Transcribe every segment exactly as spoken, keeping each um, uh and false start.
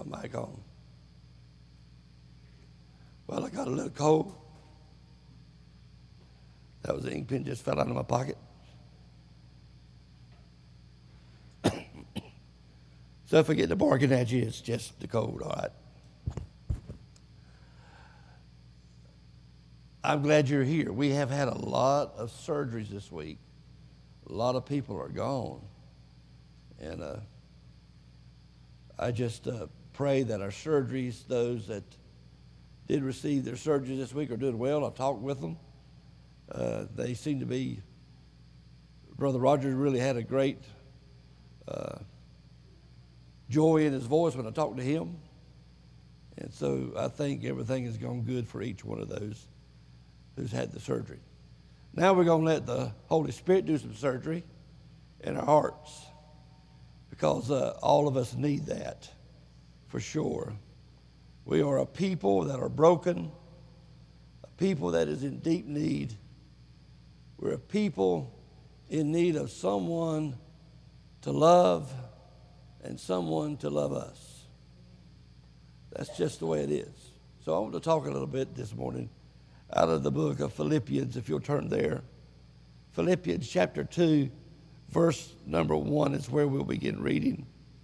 my mic on. Well, I got a little cold. That was the ink pen just fell out of my pocket. So if I get to barking at you, it's just the cold, all right? I'm glad you're here. We have had a lot of surgeries this week. A lot of people are gone. And uh, I just uh, pray that our surgeries, those that did receive their surgeries this week, are doing well. I've talked with them. Uh, they seem to be, Brother Rogers really had a great uh, joy in his voice when I talked to him. And so I think everything has gone good for each one of those who's had the surgery. Now we're going to let the Holy Spirit do some surgery in our hearts, because uh, all of us need that for sure. We are a people that are broken, a people that is in deep need. We're a people in need of someone to love and someone to love us. That's just the way it is. So I want to talk a little bit this morning out of the book of Philippians, if you'll turn there. Philippians chapter two, verse number one is where we'll begin reading.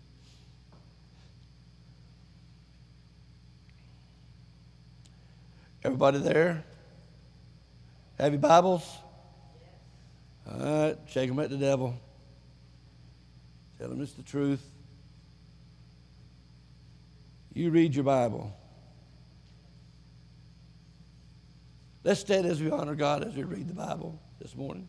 Everybody there? Have your Bibles? All right, shake them at the devil. Tell them it's the truth. You read your Bible. Let's stand as we honor God as we read the Bible this morning.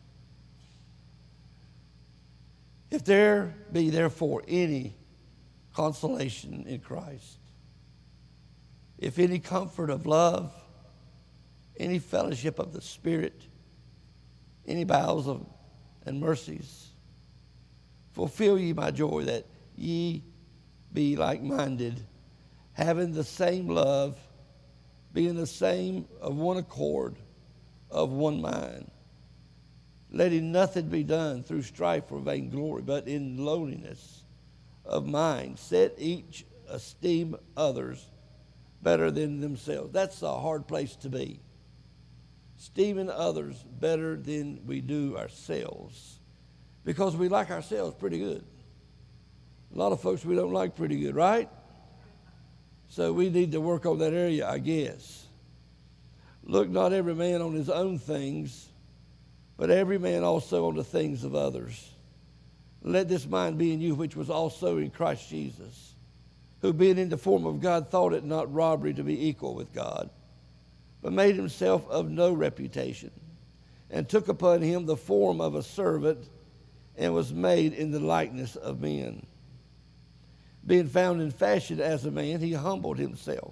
If there be therefore any consolation in Christ, if any comfort of love, any fellowship of the Spirit, any bowels of and mercies, fulfill ye my joy, that ye be like-minded, having the same love, being the same of one accord, of one mind. Letting nothing be done through strife or vainglory, but in lowliness of mind, set each esteem others better than themselves. That's a hard place to be. Esteeming others better than we do ourselves, because we like ourselves pretty good. A lot of folks we don't like pretty good, right? So we need to work on that area, I guess. Look not every man on his own things, but every man also on the things of others. Let this mind be in you, which was also in Christ Jesus, who being in the form of God thought it not robbery to be equal with God, but made himself of no reputation, and took upon him the form of a servant, and was made in the likeness of men. Being found in fashion as a man, he humbled himself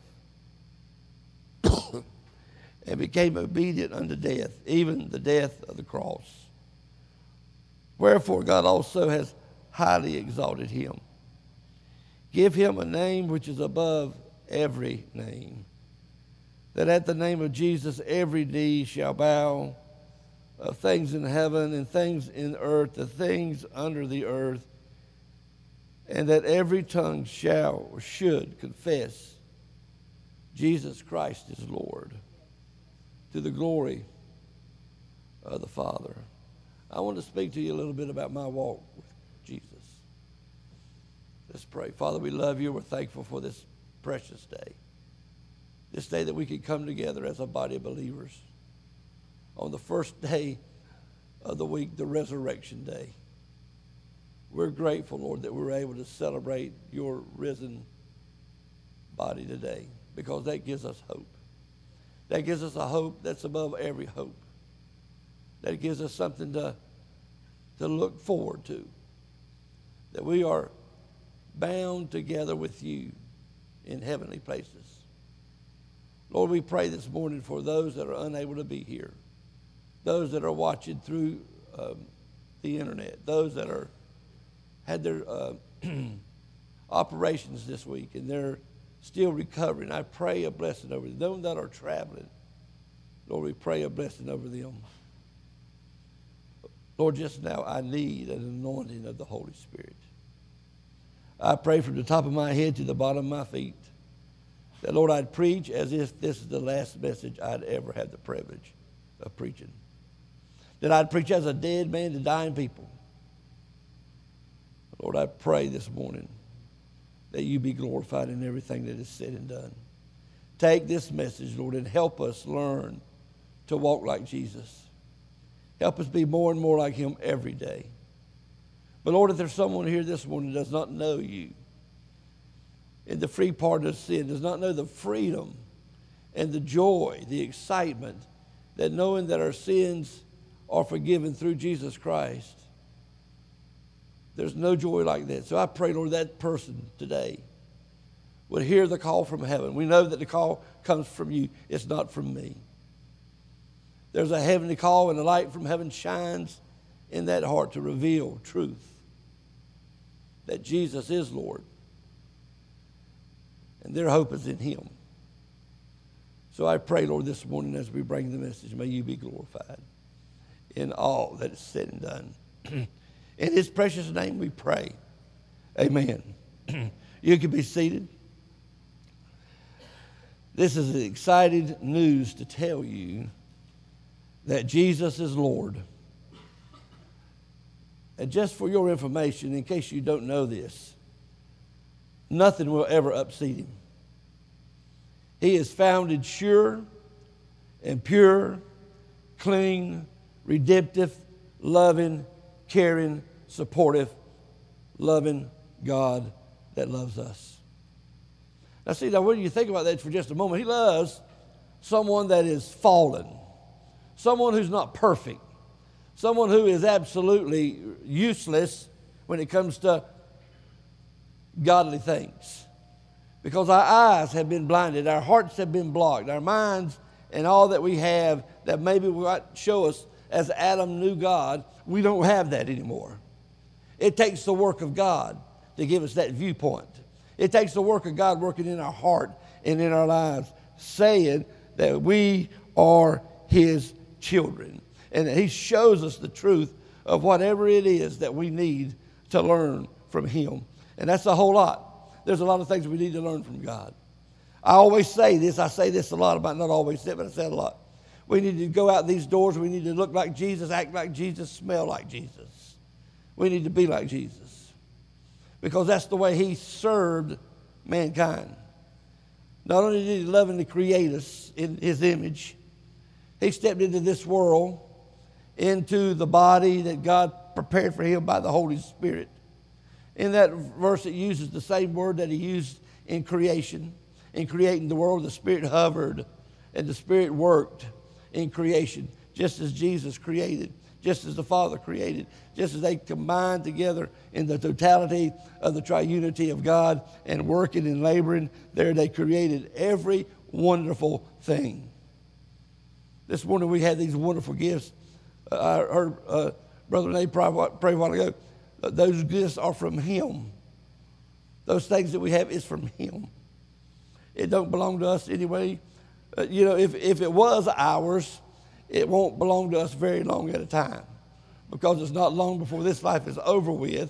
and became obedient unto death, even the death of the cross. Wherefore God also has highly exalted him. Give him a name which is above every name, that at the name of Jesus every knee shall bow, of things in heaven and things in earth, the things under the earth, and that every tongue shall or should confess Jesus Christ is Lord, to the glory of the Father. I want to speak to you a little bit about my walk with Jesus. Let's pray. Father, we love you. We're thankful for this precious day, this day that we could come together as a body of believers on the first day of the week, the resurrection day. We're grateful, Lord, that we're able to celebrate your risen body today, because that gives us hope. That gives us a hope that's above every hope. That gives us something to, to look forward to, that we are bound together with you in heavenly places. Lord, we pray this morning for those that are unable to be here, those that are watching through um, the internet, those that are had their uh, operations this week and they're still recovering. I pray a blessing over them. Those that are traveling, Lord, we pray a blessing over them. Lord, just now I need an anointing of the Holy Spirit. I pray from the top of my head to the bottom of my feet that, Lord, I'd preach as if this is the last message I'd ever had the privilege of preaching. That I'd preach as a dead man to dying people. Lord, I pray this morning that you be glorified in everything that is said and done. Take this message, Lord, and help us learn to walk like Jesus. Help us be more and more like him every day. But Lord, if there's someone here this morning who does not know you in the free pardon of sin, does not know the freedom and the joy, the excitement that knowing that our sins are forgiven through Jesus Christ, there's no joy like that. So I pray, Lord, that person today would hear the call from heaven. We know that the call comes from you. It's not from me. There's a heavenly call, and the light from heaven shines in that heart to reveal truth, that Jesus is Lord, and their hope is in him. So I pray, Lord, this morning as we bring the message, may you be glorified in all that is said and done. In his precious name we pray. Amen. You can be seated. This is exciting news to tell you that Jesus is Lord. And just for your information, in case you don't know this, nothing will ever upset him. He is founded sure and pure, clean, redemptive, loving, caring, supportive, loving God that loves us. Now see, now when you think about that for just a moment, he loves someone that is fallen, someone who's not perfect, someone who is absolutely useless when it comes to godly things. Because our eyes have been blinded, our hearts have been blocked, our minds and all that we have that maybe will show us as Adam knew God, we don't have that anymore. It takes the work of God to give us that viewpoint. It takes the work of God working in our heart and in our lives, saying that we are his children. And that he shows us the truth of whatever it is that we need to learn from him. And that's a whole lot. There's a lot of things we need to learn from God. I always say this. I say this a lot. I might not always say it, but I say it a lot. We need to go out these doors. We need to look like Jesus, act like Jesus, smell like Jesus. We need to be like Jesus. Because that's the way he served mankind. Not only did he lovingly create us in his image, he stepped into this world, into the body that God prepared for him by the Holy Spirit. In that verse, it uses the same word that he used in creation. In creating the world, the Spirit hovered and the Spirit worked in creation, just as Jesus created, just as the Father created, just as they combined together in the totality of the triunity of God and working and laboring. There they created every wonderful thing. This morning we had these wonderful gifts. Uh, I heard uh, Brother Nate pray, pray a while ago. Uh, those gifts are from him. Those things that we have is from him. It don't belong to us anyway. Uh, you know, if, if it was ours, it won't belong to us very long at a time, because it's not long before this life is over with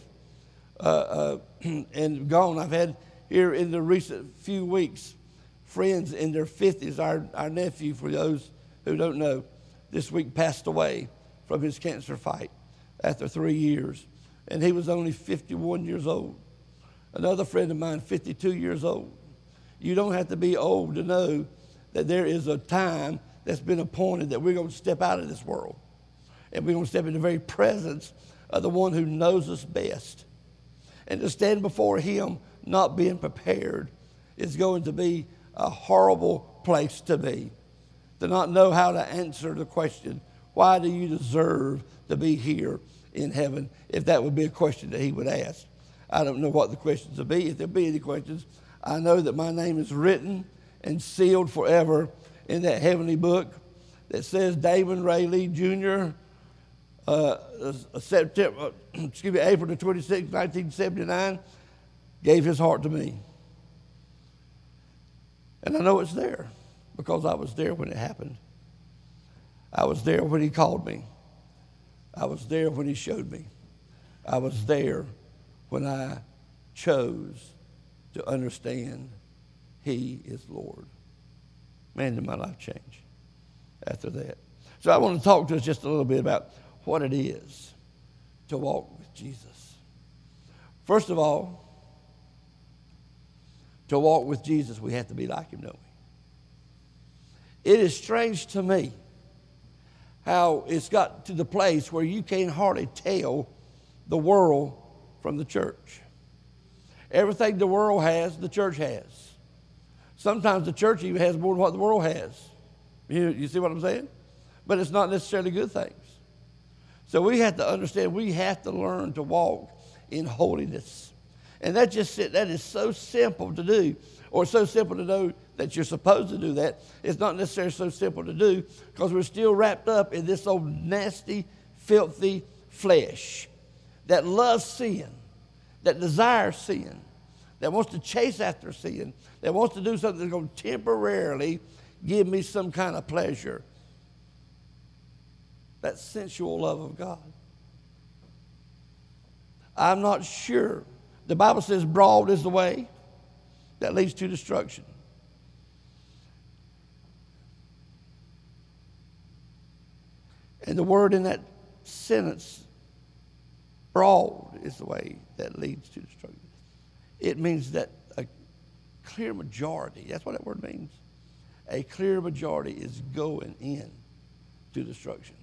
uh, uh, and gone. I've had here in the recent few weeks friends in their fifties. Our, our nephew, for those who don't know, this week passed away from his cancer fight after three years. And he was only fifty-one years old. Another friend of mine, fifty-two years old. You don't have to be old to know that there is a time that's been appointed that we're going to step out of this world. And we're going to step in the very presence of the one who knows us best. And to stand before him not being prepared is going to be a horrible place to be. To not know how to answer the question, why do you deserve to be here in heaven, if that would be a question that he would ask. I don't know what the questions would be. If there be any questions, I know that my name is written and sealed forever in that heavenly book that says Damon Ray Lee Junior, uh, September, excuse me, April the twenty-sixth, nineteen seventy-nine, gave his heart to me. And I know it's there because I was there when it happened. I was there when he called me. I was there when he showed me. I was there when I chose to understand he is Lord. Man, did my life change after that. So I want to talk to us just a little bit about what it is to walk with Jesus. First of all, to walk with Jesus, we have to be like him, don't we? It is strange to me how it's got to the place where you can't hardly tell the world from the church. Everything the world has, the church has. Sometimes the church even has more than what the world has. You, you see what I'm saying? But it's not necessarily good things. So we have to understand, we have to learn to walk in holiness. And that just that is so simple to do, or so simple to know that you're supposed to do that. It's not necessarily so simple to do because we're still wrapped up in this old nasty, filthy flesh that loves sin, that desires sin, that wants to chase after sin, that wants to do something that's going to temporarily give me some kind of pleasure. That sensual love of God. I'm not sure. The Bible says broad is the way that leads to destruction. And the word in that sentence, broad is the way that leads to destruction. It means that a clear majority, that's what that word means. A clear majority is going in to destruction.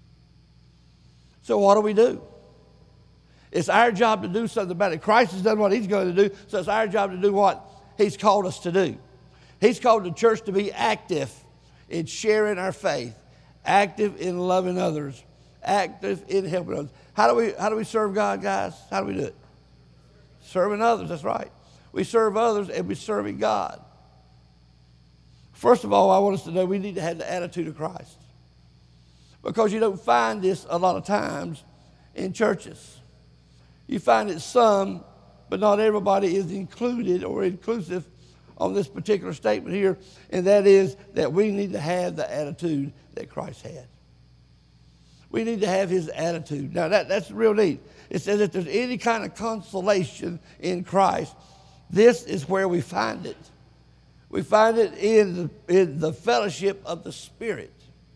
So what do we do? It's our job to do something about it. Christ has done what he's going to do, so it's our job to do what he's called us to do. He's called the church to be active in sharing our faith, active in loving others, active in helping others. How do we, how do we serve God, guys? How do we do it? Serving others, that's right. We serve others and we're serving God. First of all, I want us to know we need to have the attitude of Christ. Because you don't find this a lot of times in churches. You find it some, but not everybody is included or inclusive on this particular statement here, and that is that we need to have the attitude that Christ had. We need to have his attitude. Now, that, that's real neat. It says if there's any kind of consolation in Christ, this is where we find it. We find it in the, in the fellowship of the Spirit.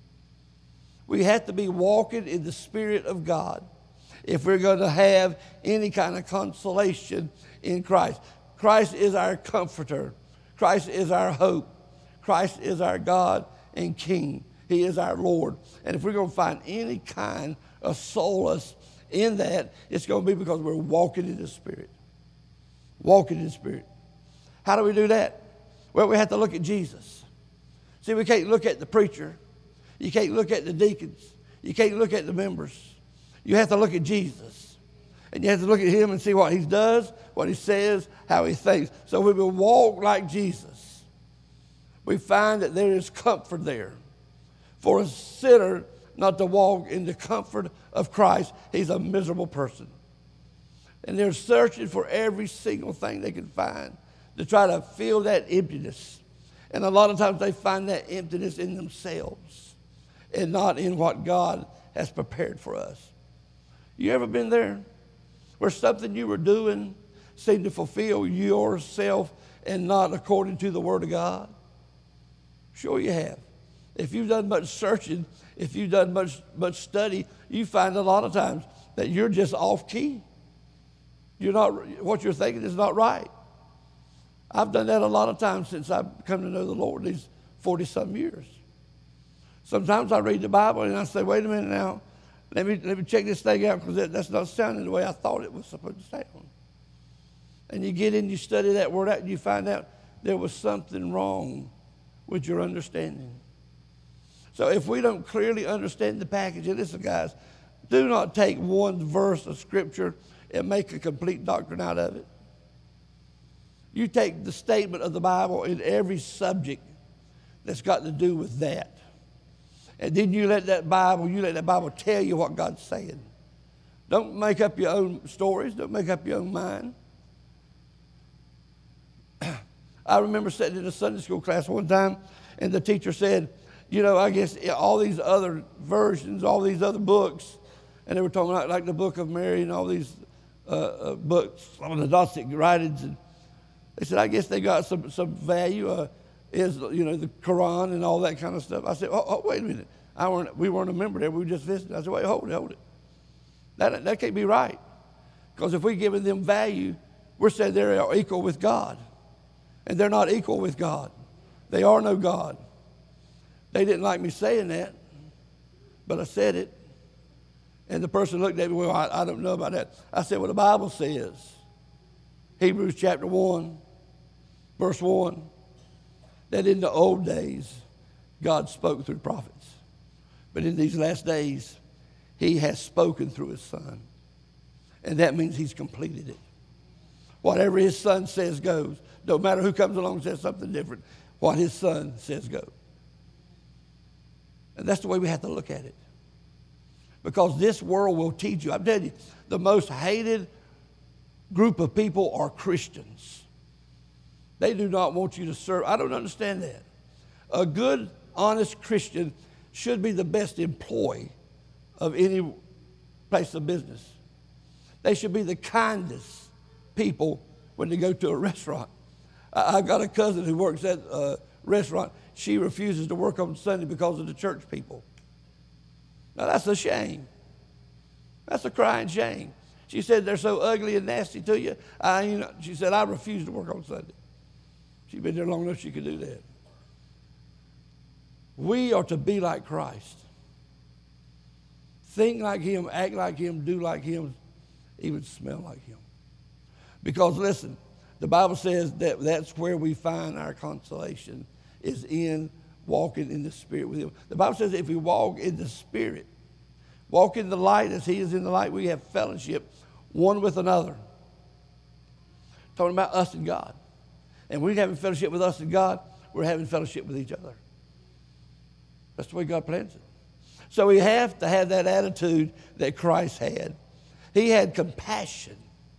We have to be walking in the Spirit of God if we're going to have any kind of consolation in Christ. Christ is our comforter. Christ is our hope. Christ is our God and King. He is our Lord. And if we're going to find any kind of solace in that, it's going to be because we're walking in the Spirit. Walking in the Spirit. How do we do that? Well, we have to look at Jesus. See, we can't look at the preacher. You can't look at the deacons. You can't look at the members. You have to look at Jesus. And you have to look at him and see what he does, what he says, how he thinks. So when we walk like Jesus, we find that there is comfort there. For a sinner not to walk in the comfort of Christ, he's a miserable person. And they're searching for every single thing they can find to try to fill that emptiness. And a lot of times they find that emptiness in themselves and not in what God has prepared for us. You ever been there where something you were doing seemed to fulfill yourself and not according to the Word of God? Sure you have. If you've done much searching, if you've done much, much study, you find a lot of times that you're just off key. You're not, what you're thinking is not right. I've done that a lot of times since I've come to know the Lord these forty-some years. Sometimes I read the Bible and I say, wait a minute now, let me, let me check this thing out because that, that's not sounding the way I thought it was supposed to sound. And you get in, you study that word out, and you find out there was something wrong with your understanding. So if we don't clearly understand the package, and listen, guys, do not take one verse of Scripture and make a complete doctrine out of it. You take the statement of the Bible in every subject that's got to do with that. And then you let that Bible, you let that Bible tell you what God's saying. Don't make up your own stories. Don't make up your own mind. I remember sitting in a Sunday school class one time, and the teacher said, you know, I guess all these other versions, all these other books, and they were talking about like the Book of Mary and all these uh, uh, books, some of the Gnostic writings, and they said, I guess they got some, some value, uh, is, you know, the Quran and all that kind of stuff. I said, oh, oh wait a minute. I weren't, we weren't a member there. We were just visiting. I said, wait, hold it, hold it. That, that can't be right. Because if we're giving them value, we're saying they're equal with God. And they're not equal with God. They are no God. They didn't like me saying that, but I said it. And the person looked at me, well, I, I don't know about that. I said, well, the Bible says, Hebrews chapter one, verse one, that in the old days, God spoke through prophets. But in these last days, he has spoken through his Son. And that means he's completed it. Whatever his Son says goes. No matter who comes along and says something different, what his Son says goes. And that's the way we have to look at it. Because this world will teach you. I'm telling you, the most hated group of people are Christians. They do not want you to serve. I don't understand that. A good, honest Christian should be the best employee of any place of business. They should be the kindest people when they go to a restaurant. I, I got a cousin who works at a restaurant. She refuses to work on Sunday because of the church people. Now, that's a shame. That's a crying shame. She said, they're so ugly and nasty to you. I, you know, she said, I refuse to work on Sunday. She's been there long enough she could do that. We are to be like Christ. Think like him, act like him, do like him, even smell like him. Because, listen, the Bible says that that's where we find our consolation, is in walking in the Spirit with him. The Bible says if we walk in the Spirit, walk in the light as he is in the light, we have fellowship one with another. Talking about us and God. And we're having fellowship with us and God, we're having fellowship with each other. That's the way God plans it. So we have to have that attitude that Christ had. He had compassion.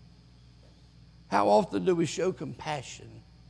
How often do we show compassion?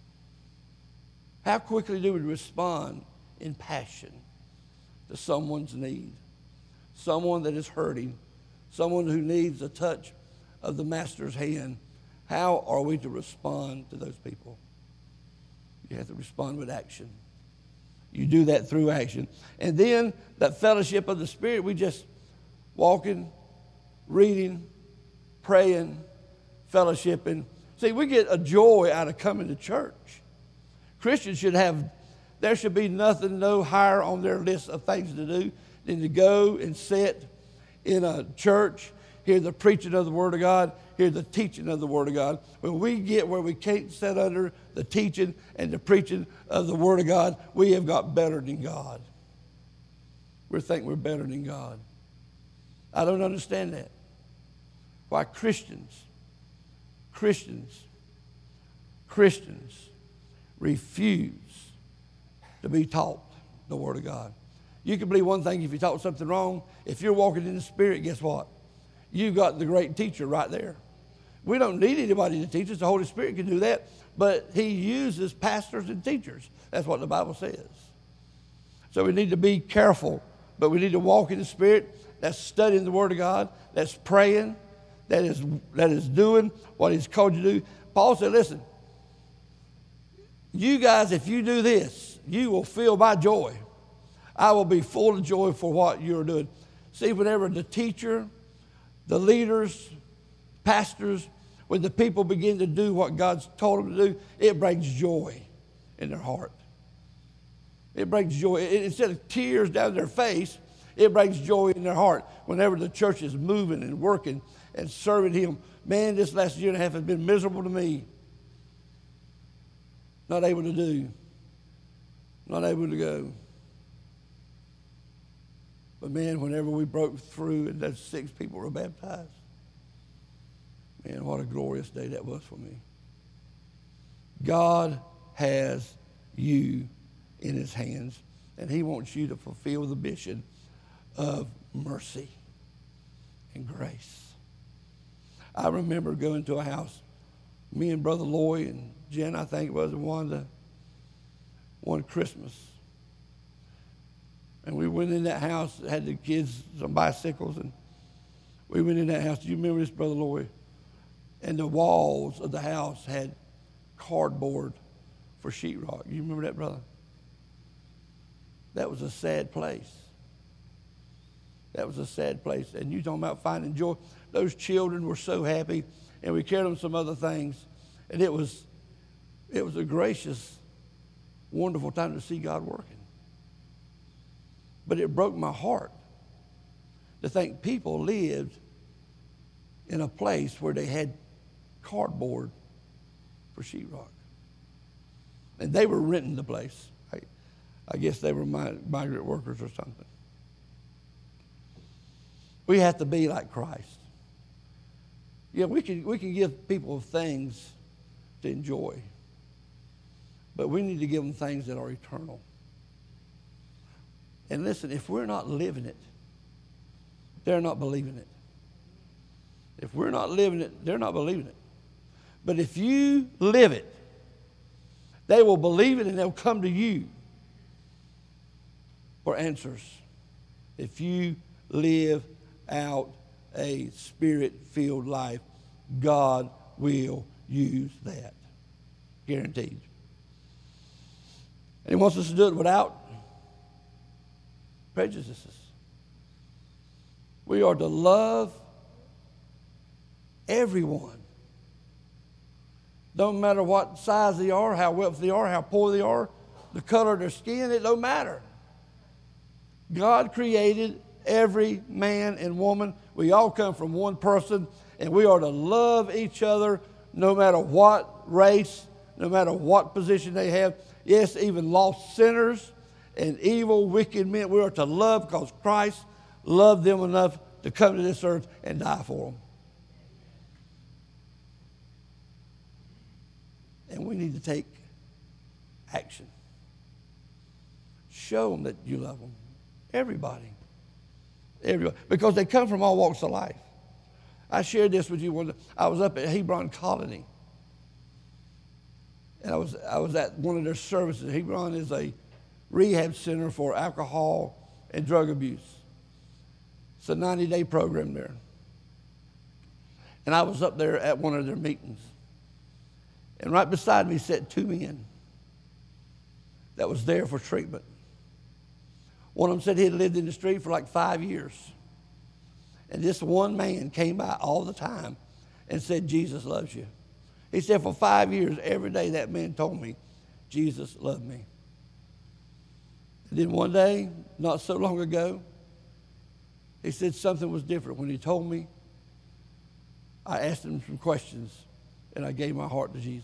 How quickly do we respond in passion to someone's need? Someone that is hurting, someone who needs a touch of the Master's hand. How are we to respond to those people? You have to respond with action. You do that through action. And then that fellowship of the Spirit, we just walking, reading, praying, fellowshipping. See, we get a joy out of coming to church. Christians should have, there should be nothing, no higher on their list of things to do than to go and sit in a church, hear the preaching of the Word of God, hear the teaching of the Word of God. When we get where we can't sit under the teaching and the preaching of the Word of God, we have got better than God. We think we're better than God. I don't understand that. Why Christians, Christians, Christians refuse to be taught the Word of God. You can believe one thing if you taught something wrong. If you're walking in the Spirit, guess what? You've got the great teacher right there. We don't need anybody to teach us. The Holy Spirit can do that. But he uses pastors and teachers. That's what the Bible says. So we need to be careful. But we need to walk in the Spirit. That's studying the Word of God. That's praying. That is, that is doing what he's called you to do. Paul said, listen, you guys, if you do this, you will feel my joy. I will be full of joy for what you're doing. See, whenever the teacher, the leaders, pastors, when the people begin to do what God's told them to do, it brings joy in their heart. It brings joy. It, instead of tears down their face, it brings joy in their heart. Whenever the church is moving and working and serving him, man, this last year and a half has been miserable to me. Not able to do. Not able to go. But man, whenever we broke through and those six people were baptized, man, what a glorious day that was for me. God has you in his hands, and he wants you to fulfill the mission of mercy and grace. I remember going to a house, me and Brother Lloyd and Jen, I think it was, and Wanda, one Christmas. And we went in that house, had the kids some bicycles, and we went in that house. Do you remember this, Brother Lloyd? and the walls of the house had cardboard for sheetrock. You remember that, brother? That was a sad place. That was a sad place. And you talking about finding joy. Those children were so happy, and we carried them some other things. And it was, it was a gracious, wonderful time to see God working. But it broke my heart to think people lived in a place where they had cardboard for sheetrock. And they were renting the place. I, I guess they were migrant workers or something. We have to be like Christ. Yeah, we can, we can give people things to enjoy, but we need to give them things that are eternal. And listen, if we're not living it, they're not believing it. If we're not living it, they're not believing it. But if you live it, they will believe it and they'll come to you for answers. If you live out a spirit-filled life, God will use that. Guaranteed. And he wants us to do it without prejudices. We are to love everyone. Don't matter what size they are, how wealthy they are, how poor they are, the color of their skin, it don't matter. God created every man and woman. We all come from one person, and we are to love each other no matter what race, no matter what position they have. Yes, even lost sinners and evil, wicked men, we are to love because Christ loved them enough to come to this earth and die for them. And we need to take action. Show them that you love them. Everybody. Everybody. Because they come from all walks of life. I shared this with you one day. I was up at Hebron Colony. And I was, I was at one of their services. Hebron is a rehab center for alcohol and drug abuse. It's a ninety-day program there. And I was up there at one of their meetings. And right beside me sat two men that was there for treatment. One of them said he had lived in the street for like five years. And this one man came by all the time and said, Jesus loves you. He said for five years, every day that man told me, Jesus loved me. And then one day, not so long ago, he said something was different. When he told me, I asked him some questions, and I gave my heart to Jesus.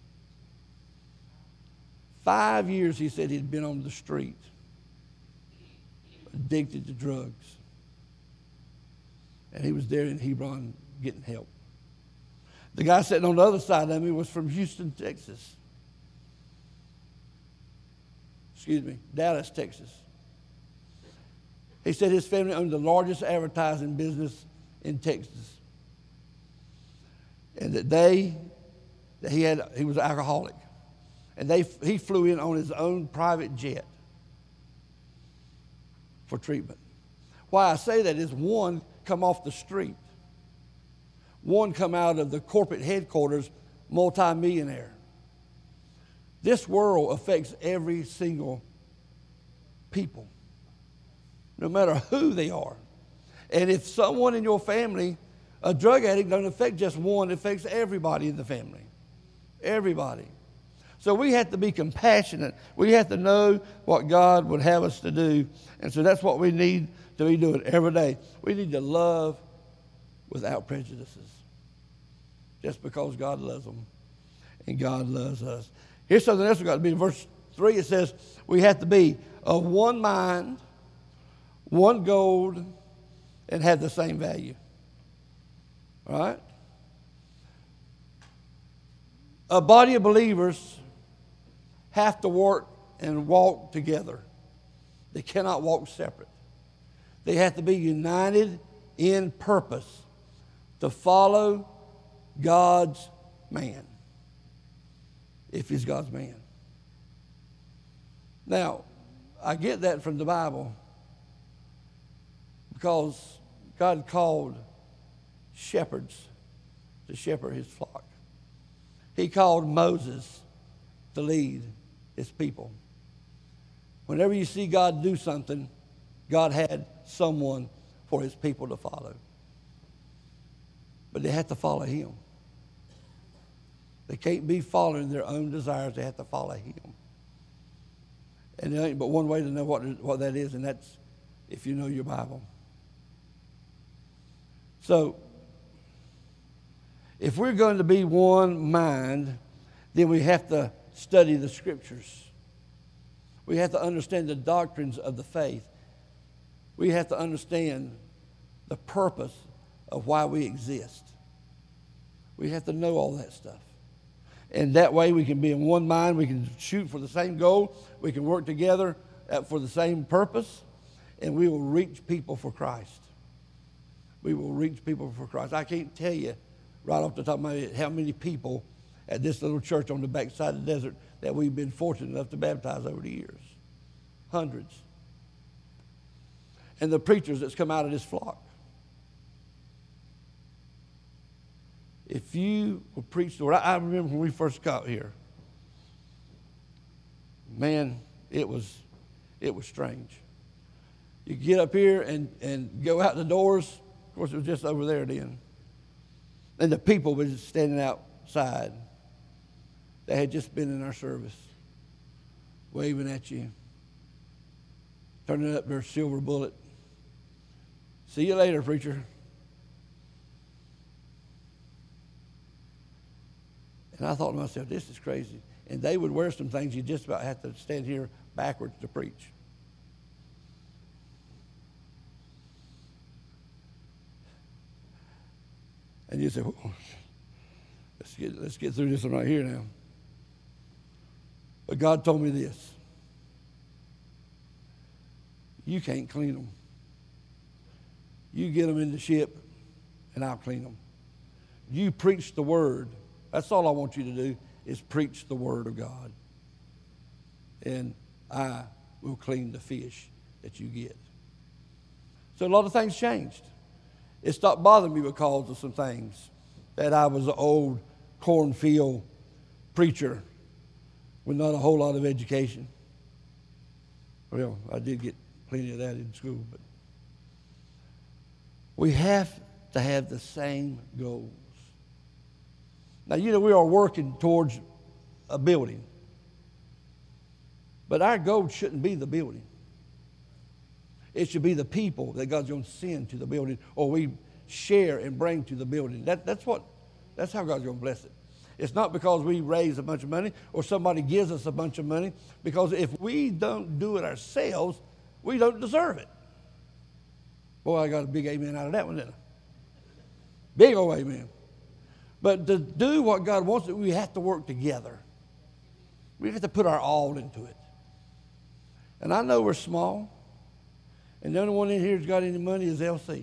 Five years, he said, he'd been on the street, addicted to drugs. And he was there in Hebron getting help. The guy sitting on the other side of me was from Houston, Texas. Excuse me, Dallas, Texas. He said his family owned the largest advertising business in Texas. And that they, that he had, he was an alcoholic. And they, he flew in on his own private jet for treatment. Why I say that is one come off the street. One come out of the corporate headquarters, multi-millionaire. This world affects every single people, no matter who they are. And if someone in your family, a drug addict, doesn't affect just one, it affects everybody in the family. Everybody. So we have to be compassionate. We have to know what God would have us to do. And so that's what we need to be doing every day. We need to love without prejudices. Just because God loves them and God loves us. Here's something else we've got to be. In verse three, it says we have to be of one mind, one goal, and have the same value. All right? A body of believers have to work and walk together. They cannot walk separate. They have to be united in purpose to follow God's man, if he's God's man. Now, I get that from the Bible because God called shepherds to shepherd his flock. He called Moses to lead his people. Whenever you see God do something, God had someone for his people to follow. But they have to follow him. They can't be following their own desires. They have to follow him. And there ain't but one way to know what, what that is, and that's if you know your Bible. So, if we're going to be one mind, then we have to study the Scriptures. We have to understand the doctrines of the faith. We have to understand the purpose of why we exist. We have to know all that stuff. And that way we can be in one mind. We can shoot for the same goal. We can work together for the same purpose. And we will reach people for Christ. We will reach people for Christ. I can't tell you right off the top of my head how many people at this little church on the backside of the desert that we've been fortunate enough to baptize over the years. Hundreds. And the preachers that's come out of this flock. If you will preach the word, I, I remember when we first got here. Man, it was, it was strange. You get up here and, and go out the doors. Of course, it was just over there then. And the people were just standing outside. They had just been in our service, waving at you, turning up their silver bullet. See you later, preacher. And I thought to myself, this is crazy. And they would wear some things you just about have to stand here backwards to preach. And you say, well, let's get, let's get through this one right here now. But God told me this. You can't clean them. You get them in the ship, and I'll clean them. You preach the word. That's all I want you to do is preach the word of God. And I will clean the fish that you get. So a lot of things changed. It stopped bothering me because of some things. That I was an old cornfield preacher with not a whole lot of education. Well, I did get plenty of that in school. But we have to have the same goals. Now, you know, we are working towards a building. But our goal shouldn't be the building. It should be the people that God's going to send to the building, or we share and bring to the building. That, that's what, that's how God's going to bless it. It's not because we raise a bunch of money or somebody gives us a bunch of money, because if we don't do it ourselves, we don't deserve it. Boy, I got a big amen out of that one, didn't I? Big old amen. But to do what God wants, we have to work together. We have to put our all into it. And I know we're small, and the only one in here who's got any money is L C.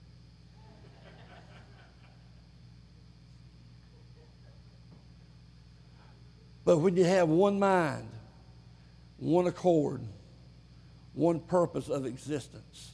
But when you have one mind, one accord, one purpose of existence,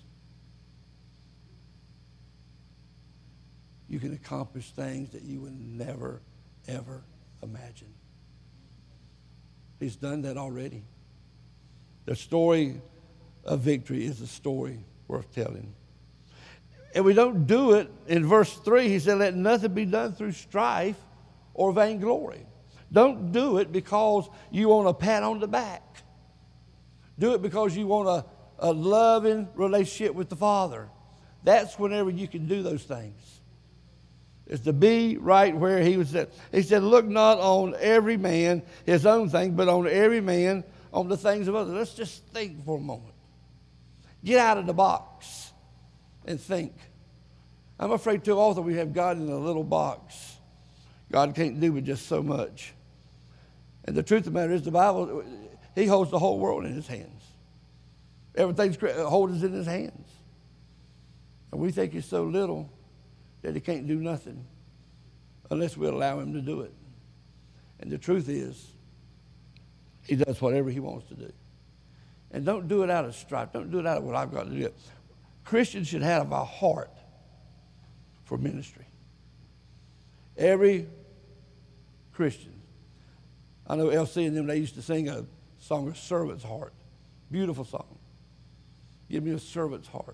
you can accomplish things that you would never, ever imagine. He's done that already. The story of victory is a story worth telling. And we don't do it. In verse three, he said, let nothing be done through strife or vainglory. Don't do it because you want a pat on the back. Do it because you want a, a loving relationship with the Father. That's whenever you can do those things. It's to be right where he was at. He said, look not on every man his own thing, but on every man on the things of others. Let's just think for a moment. Get out of the box and think. I'm afraid too often we have God in a little box. God can't do with just so much. And the truth of the matter is, the Bible, he holds the whole world in his hands. Everything's holds in his hands. And we think he's so little that he can't do nothing unless we allow him to do it. And the truth is, he does whatever he wants to do. And don't do it out of strife. Don't do it out of what I've got to do. Christians should have a heart for ministry. Every Christian. I know L C and them, they used to sing a song, A Servant's Heart. Beautiful song. Give me a servant's heart.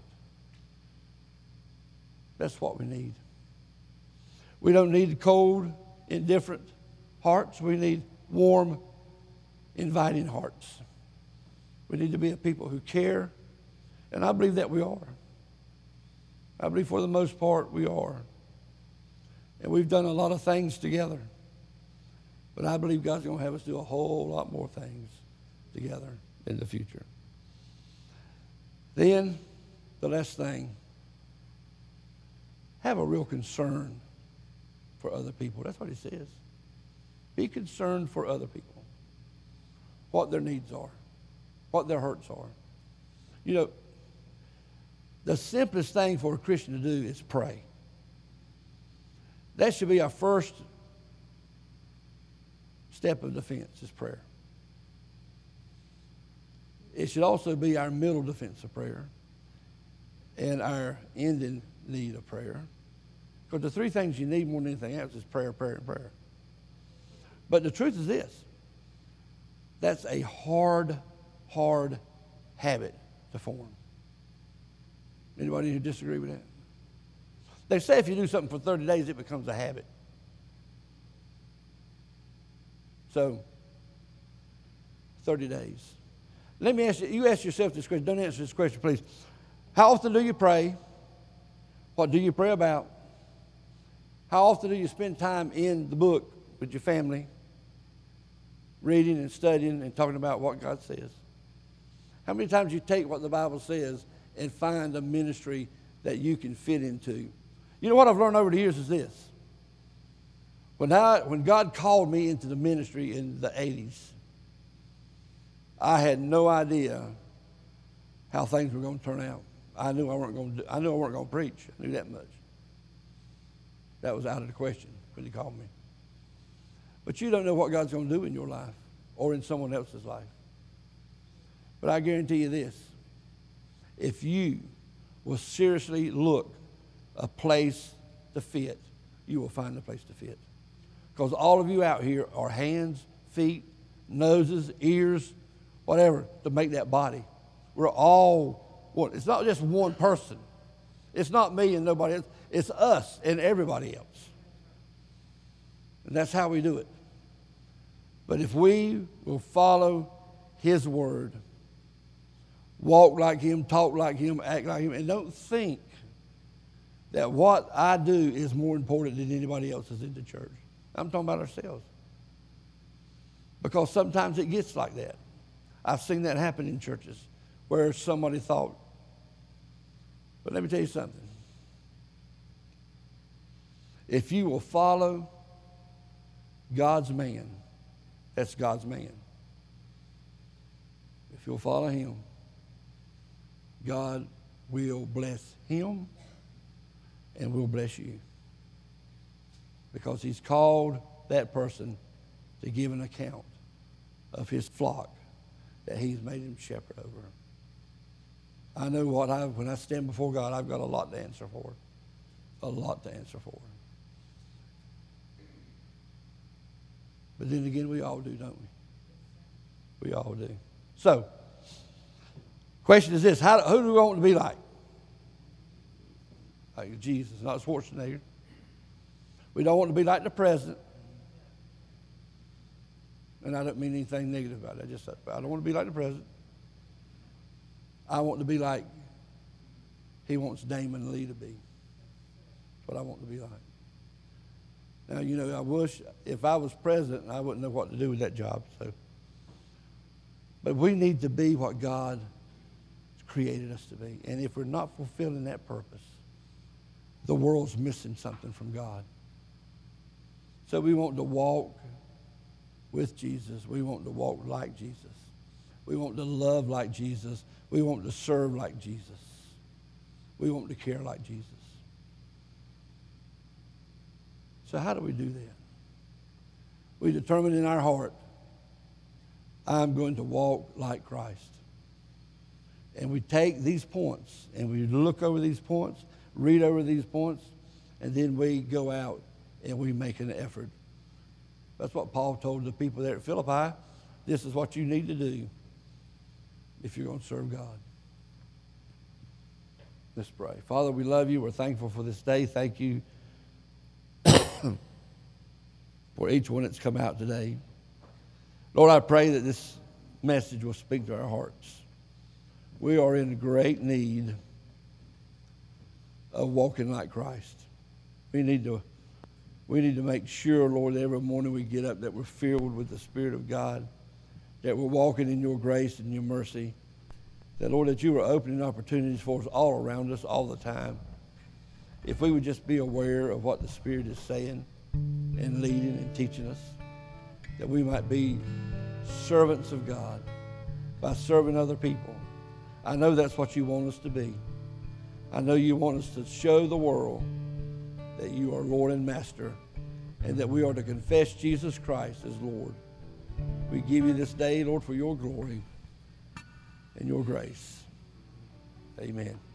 That's what we need. We don't need cold, indifferent hearts. We need warm, inviting hearts. We need to be a people who care, and I believe that we are. I believe for the most part we are. And we've done a lot of things together. But I believe God's going to have us do a whole lot more things together in the future. Then, the last thing, have a real concern for other people. That's what he says. Be concerned for other people, what their needs are, what their hurts are. You know, the simplest thing for a Christian to do is pray. That should be our first step of defense, is prayer. It should also be our middle defense of prayer and our ending need of prayer. Because the three things you need more than anything else is prayer, prayer, and prayer. But the truth is this. That's a hard, hard habit to form. Anybody who disagree with that? They say if you do something for thirty days, it becomes a habit. So, thirty days. Let me ask you, you ask yourself this question. Don't answer this question, please. How often do you pray? What do you pray about? How often do you spend time in the book with your family, reading and studying and talking about what God says? How many times do you take what the Bible says and find a ministry that you can fit into? You know what I've learned over the years is this. When, I, when God called me into the ministry in the eighties, I had no idea how things were going to turn out. I knew I weren't going to do, I knew I weren't going to preach. I knew that much. That was out of the question when he called me. But you don't know what God's going to do in your life or in someone else's life. But I guarantee you this. If you will seriously look a place to fit, you will find a place to fit. Because all of you out here are hands, feet, noses, ears, whatever, to make that body. We're all one. It's not just one person. It's not me and nobody else. It's us and everybody else. And that's how we do it. But if we will follow his word, walk like him, talk like him, act like him, and don't think that what I do is more important than anybody else's in the church. I'm talking about ourselves. Because sometimes it gets like that. I've seen that happen in churches where somebody thought. But let me tell you something. If you will follow God's man, that's God's man. If you'll follow him, God will bless him and will bless you. Because he's called that person to give an account of his flock that he's made him shepherd over. I know what I, when I stand before God, I've got a lot to answer for. A lot to answer for. But then again, we all do, don't we? We all do. So, question is this. How, who do we want to be like? Like Jesus, not Schwarzenegger. We don't want to be like the president. And I don't mean anything negative about it. I just, I don't want to be like the president. I want to be like he wants Damon Lee to be. That's what I want to be like. Now, you know, I wish if I was president, I wouldn't know what to do with that job. So, but we need to be what God created us to be. And if we're not fulfilling that purpose, the world's missing something from God. So we want to walk with Jesus. We want to walk like Jesus. We want to love like Jesus. We want to serve like Jesus. We want to care like Jesus. So how do we do that? We determine in our heart, I'm going to walk like Christ. And we take these points and we look over these points, read over these points, and then we go out and we make an effort. That's what Paul told the people there at Philippi. This is what you need to do if you're going to serve God. Let's pray. Father, we love you. We're thankful for this day. Thank you for each one that's come out today. Lord, I pray that this message will speak to our hearts. We are in great need of walking like Christ. We need to, we need to make sure, Lord, every morning we get up that we're filled with the Spirit of God, that we're walking in your grace and your mercy, that, Lord, that you are opening opportunities for us all around us all the time. If we would just be aware of what the Spirit is saying and leading and teaching us, that we might be servants of God by serving other people. I know that's what you want us to be. I know you want us to show the world that you are Lord and Master, and that we are to confess Jesus Christ as Lord. We give you this day, Lord, for your glory and your grace. Amen.